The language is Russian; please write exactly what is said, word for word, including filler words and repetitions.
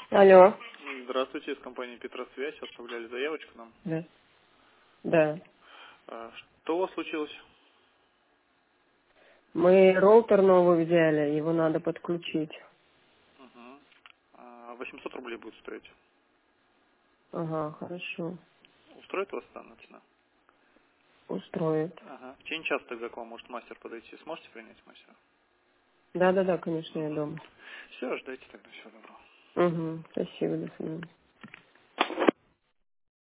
Алло. Здравствуйте, из компании Петросвязь. Отправляли заявочку нам. Да. Да. А, Что у вас случилось? Мы роутер новый взяли, его надо подключить. Угу. А, восемьсот рублей будет стоить. Ага, хорошо. Устроит вас данная цена? Устроит. Ага. В течение часа тогда к вам может мастер подойти. Сможете принять мастера? Да-да-да, конечно, я Угу. дома. Все, ждайте тогда. Всего доброго. Угу. Спасибо, до свидания.